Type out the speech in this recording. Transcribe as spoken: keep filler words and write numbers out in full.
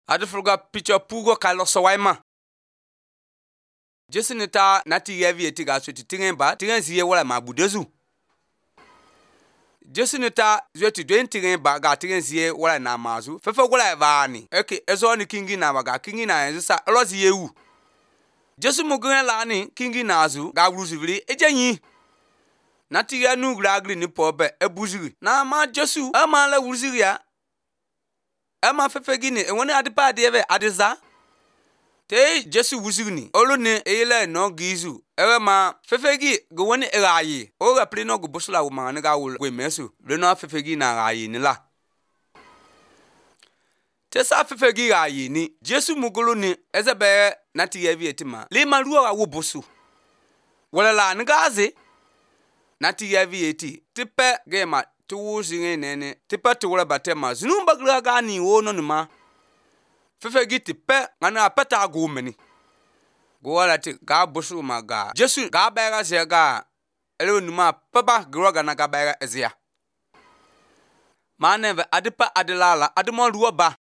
Adifulga picha pugo kalo sawaima. Jesu nita nati yevi etiga so tingen ba tingen ziye wala ma budezu. Jesu nita zweti dwen tingen ba ga tingen ziye wala na mazu. Fefe wala vani. Eke ezo ni kingi na waga kingi na enza elozi yewu. Jesu mugun la ni kingi na azu ga wuzivili ejenyi. Nati ya nu gragri ni pobe ebuziri. Na ma Jesu ama la wuziri ya. Ama fefe gini e woni adipa adeve adiza. Te Jesu wuzigni olu ne eyele no gizu ewe ma fefegi go woni erayi o ga pleno go busula wo ma ne ga wo we mesu le no fefegi na rayi ni la te sa fefegi rayi ni Jesu mugulu ni ezebe na ti yevi etima le ma ruwa wo busu wala la ne gaze na ti yevi eti tipe ge ma tu wuzinge nene tipe tu wala batema zunumba gra ga ni wo no ma fefe giti pe ngana peta go meni go wala ti ga busu maga Jesu ga bayra zega ele numa papa groga na ga bayra ezia maneve adipa adilala adimo ruwa ba